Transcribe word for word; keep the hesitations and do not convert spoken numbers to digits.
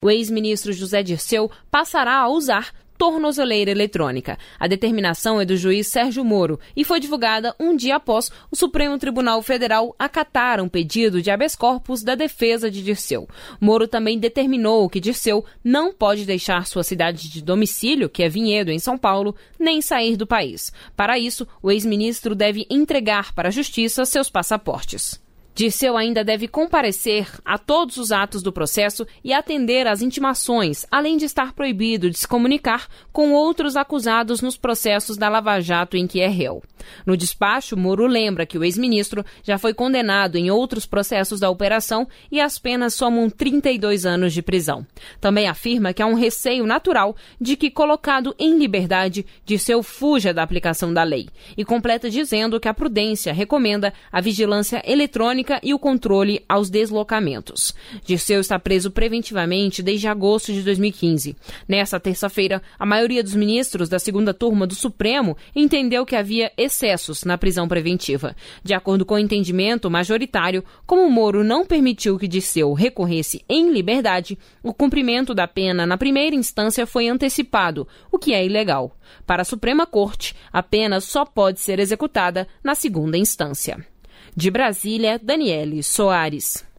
O ex-ministro José Dirceu passará a usar tornozeleira eletrônica. A determinação é do juiz Sérgio Moro e foi divulgada um dia após o Supremo Tribunal Federal acatar um pedido de habeas corpus da defesa de Dirceu. Moro também determinou que Dirceu não pode deixar sua cidade de domicílio, que é Vinhedo, em São Paulo, nem sair do país. Para isso, o ex-ministro deve entregar para a Justiça seus passaportes. Dirceu ainda deve comparecer a todos os atos do processo e atender às intimações, além de estar proibido de se comunicar com outros acusados nos processos da Lava Jato em que é réu. No despacho, Moro lembra que o ex-ministro já foi condenado em outros processos da operação e as penas somam trinta e dois anos de prisão. Também afirma que há um receio natural de que, colocado em liberdade, Dirceu fuja da aplicação da lei e completa dizendo que a prudência recomenda a vigilância eletrônica e o controle aos deslocamentos. Dirceu está preso preventivamente desde agosto de dois mil e quinze. Nesta terça-feira, a maioria dos ministros da segunda turma do Supremo entendeu que havia excessos na prisão preventiva. De acordo com o entendimento majoritário, como Moro não permitiu que Dirceu recorresse em liberdade, o cumprimento da pena na primeira instância foi antecipado, o que é ilegal. Para a Suprema Corte, a pena só pode ser executada na segunda instância. De Brasília, Daniele Soares.